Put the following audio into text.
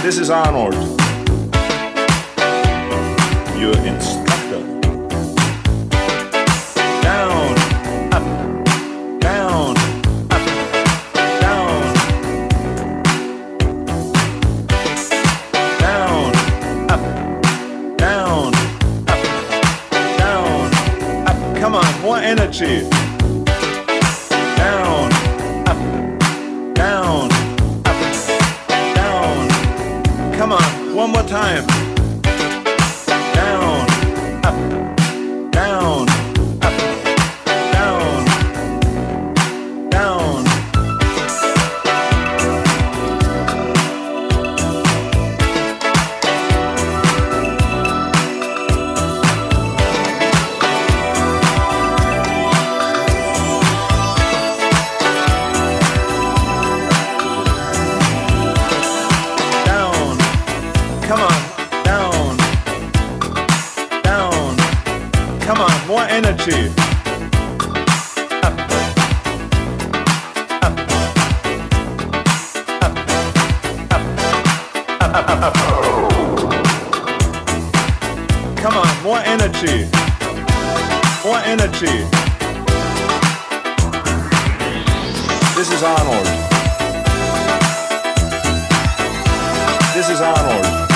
This is Arnold, your instructor. Down, up, down, up, down. Down, up, down, up, down, up. Come on, more energy. Down, up, down, up, down. Come on, one more time. Down, up, down, up, down, down. Come on, down, down. Come on, more energy. Up, up, up, up, up, up. Come on, more energy. More energy. This is Arnold. This is Arnold.